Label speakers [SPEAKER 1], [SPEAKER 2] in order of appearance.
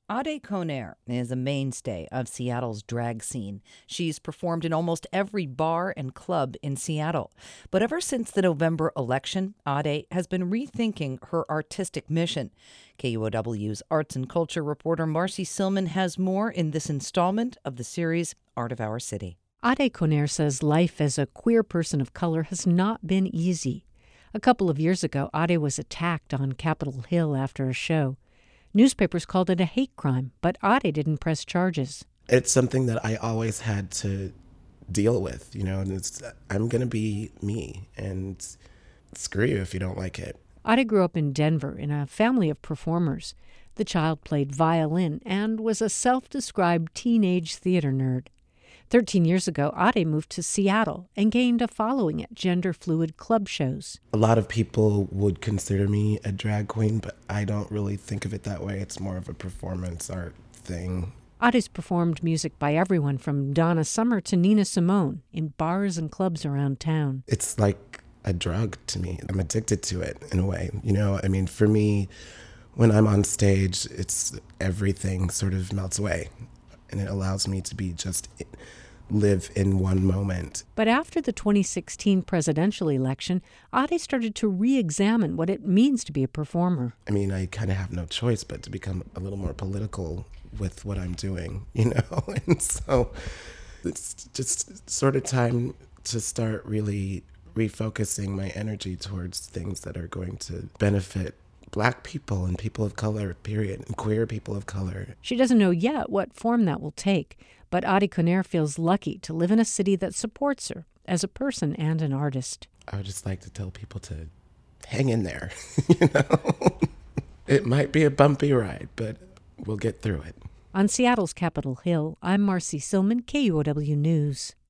[SPEAKER 1] Ade Conair is a mainstay of Seattle's drag scene. She's performed in almost every bar and club in Seattle. But ever since the November election, Ade has been rethinking her artistic mission. KUOW's arts and culture reporter Marcy Silman has more in this installment of the series Art of Our City.
[SPEAKER 2] Ade Conair says life as a queer person of color has not been easy. A couple of years ago, Ade was attacked on Capitol Hill after a show. Newspapers called it a hate crime, but Ade didn't press charges.
[SPEAKER 3] It's something that I always had to deal with, and I'm going to be me, and screw you if you don't like it.
[SPEAKER 2] Ade grew up in Denver in a family of performers. The child played violin and was a self-described teenage theater nerd. 13 years ago, Ade moved to Seattle and gained a following at gender-fluid club shows.
[SPEAKER 3] A lot of people would consider me a drag queen, but I don't really think of it that way. It's more of a performance art thing.
[SPEAKER 2] Ade's performed music by everyone from Donna Summer to Nina Simone in bars and clubs around town.
[SPEAKER 3] It's like a drug to me. I'm addicted to it in a way. For me, when I'm on stage, it's everything sort of melts away. And it allows me to be just live in one moment.
[SPEAKER 2] But after the 2016 presidential election, Ade started to re-examine what it means to be a performer.
[SPEAKER 3] I kind of have no choice but to become a little more political with what I'm doing, And so it's just sort of time to start really refocusing my energy towards things that are going to benefit Black people and people of color, period, and queer people of color.
[SPEAKER 2] She doesn't know yet what form that will take, but Ade Conair feels lucky to live in a city that supports her as a person and an artist.
[SPEAKER 3] I would just like to tell people to hang in there, It might be a bumpy ride, but we'll get through it.
[SPEAKER 2] On Seattle's Capitol Hill, I'm Marcy Silman, KUOW News.